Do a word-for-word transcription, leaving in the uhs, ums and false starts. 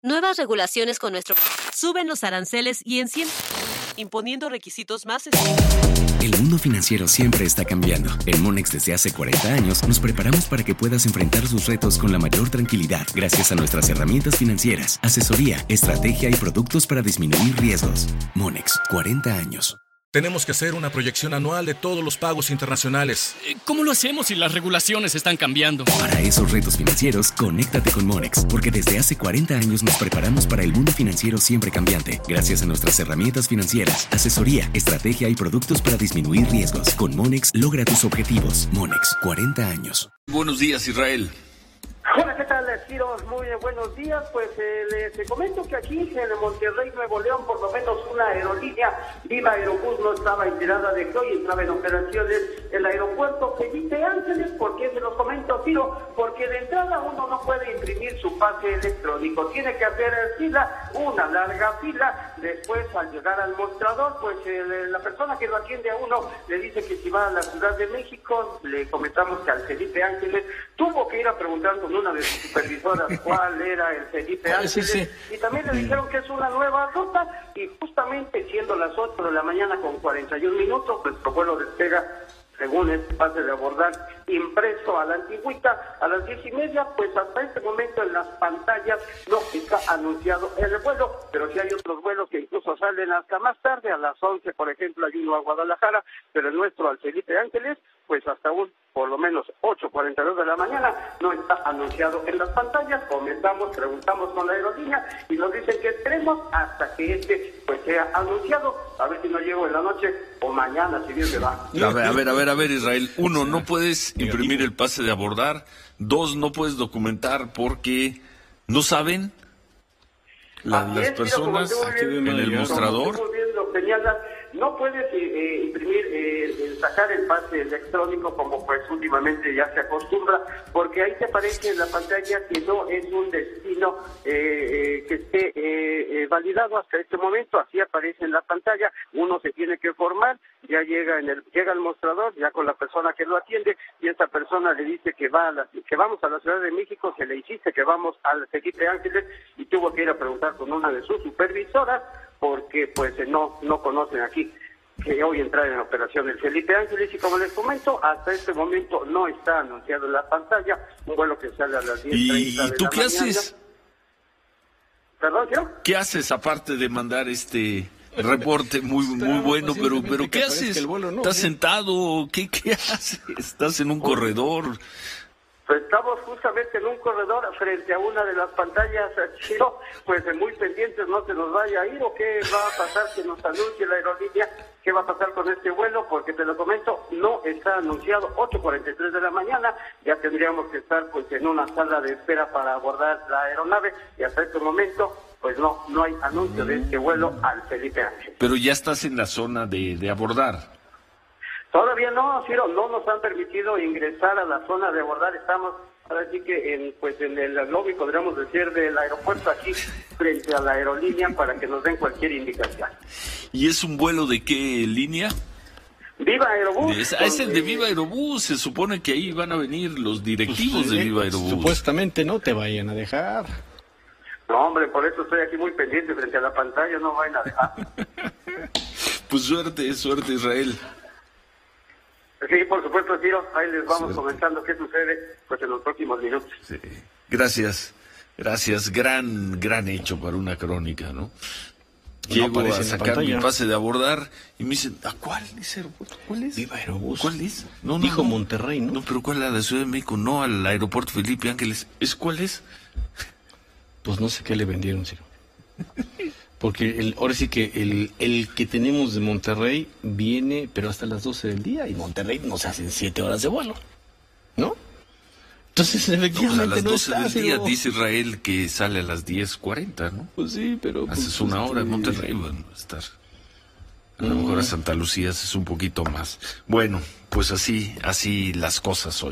Nuevas regulaciones con nuestro... Suben los aranceles y encien... imponiendo requisitos más estrictos. El mundo financiero siempre está cambiando. En Monex desde hace cuarenta años nos preparamos para que puedas enfrentar sus retos con la mayor tranquilidad gracias a nuestras herramientas financieras, asesoría, estrategia y productos para disminuir riesgos. Monex, cuarenta años. Tenemos que hacer una proyección anual de todos los pagos internacionales. ¿Cómo lo hacemos si las regulaciones están cambiando? Para esos retos financieros, conéctate con Monex, porque desde hace cuarenta años nos preparamos para el mundo financiero siempre cambiante, gracias a nuestras herramientas financieras, asesoría, estrategia y productos para disminuir riesgos. Con Monex, logra tus objetivos. Monex, cuarenta años. Buenos días, Israel. Hola, ¿qué tal, Ciro? Muy buenos días. Pues eh, les te comento que aquí en Monterrey, Nuevo León, por lo menos una aerolínea, Viva Aerobús, no estaba enterada de que hoy entraba en operaciones el aeropuerto Felipe Ángeles. ¿Por qué se los comento, Ciro? Porque de entrada uno no puede imprimir su pase electrónico, tiene que hacer fila, una larga fila. Después, al llegar al mostrador, pues eh, la persona que lo atiende a uno le dice que si va a la Ciudad de México, le comentamos que al Felipe Ángeles tuvo que ir a preguntar con una de sus supervisoras cuál era el Felipe Ángeles, sí, sí. Y también le dijeron que es una nueva ruta, y justamente siendo las ocho de la mañana con cuarenta y un minutos, nuestro vuelo despega según este pase de abordar impreso a la antigüita a las diez y media. Pues hasta este momento en las pantallas no está anunciado el vuelo, pero sí hay otros vuelos que incluso salen hasta más tarde, a las once, por ejemplo, hay uno a Guadalajara, pero el nuestro al Felipe Ángeles, pues hasta un por lo menos ocho cuarenta y dos de la mañana no está anunciado en las pantallas. Comentamos, preguntamos con la aerolínea y nos dicen que esperemos hasta que este pues sea anunciado, a ver si no llego en la noche o mañana, si Dios me va. A ver, a ver, a ver, a ver, Israel. Uno, no puedes imprimir el pase de abordar. Dos, no puedes documentar porque no saben la, las es, personas bien, en el mostrador. Como bien lo señalas, no puedes eh, imprimir, eh, sacar el pase electrónico como pues últimamente ya se acostumbra, porque ahí te aparece en la pantalla que no es un destino eh, eh, que esté eh, eh, validado hasta este momento. Así aparece en la pantalla, uno se tiene que formar, ya llega en el llega al mostrador, ya con la persona que lo atiende, y esa persona le dice que va a la, que vamos a la Ciudad de México, se le insiste que vamos al Felipe Ángeles, y tuvo que ir a preguntar con una de sus supervisoras, porque pues no no conocen aquí que hoy entra en operación el Felipe Ángeles. Y como les comento, hasta este momento no está anunciado en la pantalla un vuelo que sale a las diez treinta de la mañana. ¿Y tú qué haces? ¿Perdón, tío? ¿Qué haces aparte de mandar este reporte muy muy bueno, pero pero qué haces? ¿Estás sentado? ¿Qué qué haces? ¿Estás en un corredor? Pues estamos justamente en un corredor frente a una de las pantallas, Chino, pues muy pendientes, no se nos vaya a ir, o qué va a pasar que nos anuncie la aerolínea, qué va a pasar con este vuelo, porque te lo comento, no está anunciado. Ocho cuarenta y tres de la mañana, ya tendríamos que estar pues en una sala de espera para abordar la aeronave, y hasta este momento pues no, no hay anuncio de este vuelo al Felipe Ángeles. Pero ya estás en la zona de, de abordar. Todavía no, Ciro, no nos han permitido ingresar a la zona de abordar. Estamos, ahora sí que en, pues en el lobby, podríamos decir, del aeropuerto, aquí frente a la aerolínea, para que nos den cualquier indicación. ¿Y es un vuelo de qué línea? Viva Aerobús. Es, es el de Viva Aerobús, se supone que ahí van a venir los directivos pues, de Viva Aerobús. Supuestamente no te vayan a dejar. No, hombre, por eso estoy aquí muy pendiente frente a la pantalla, no vayan a dejar. Pues suerte, suerte, Israel. Sí, por supuesto, Ciro. Ahí les vamos Suerte. comentando qué sucede pues en los próximos minutos. Sí. Gracias, gracias. Gran, gran hecho para una crónica, ¿no? Llego no a sacar mi pase de abordar y me dicen, ¿a cuál es aeropuerto? ¿Cuál es? Viva Aerobús. ¿Cuál es? No, no, Dijo no. Monterrey, ¿no? No, pero ¿cuál es la de Ciudad de México? No, al aeropuerto Felipe Ángeles. ¿Es cuál es? Pues no sé qué le vendieron, Ciro. Porque el, ahora sí que el, el que tenemos de Monterrey viene, pero hasta las doce del día, y Monterrey nos hacen siete horas de vuelo, ¿no? Entonces, efectivamente, no, pues a las doce no está, del día pero... dice Israel que sale a las diez cuarenta, ¿no? Pues sí, pero... Haces pues, una pues, hora en Monterrey, bueno, estar... A lo mejor a Santa Lucía es un poquito más. Bueno, pues así, así las cosas hoy.